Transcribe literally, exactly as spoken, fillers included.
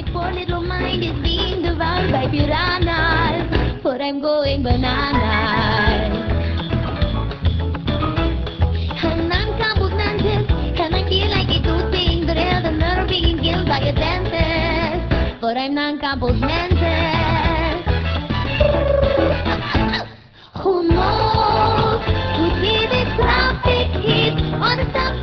Poor little mind is being devoured by piranhas, but I'm going bananas. And I'm Nantes, and I feel like a good thing, but hell, the murder being killed by a dentist, but I'm non-compost mentis. Who knows? Could be the traffic hit on the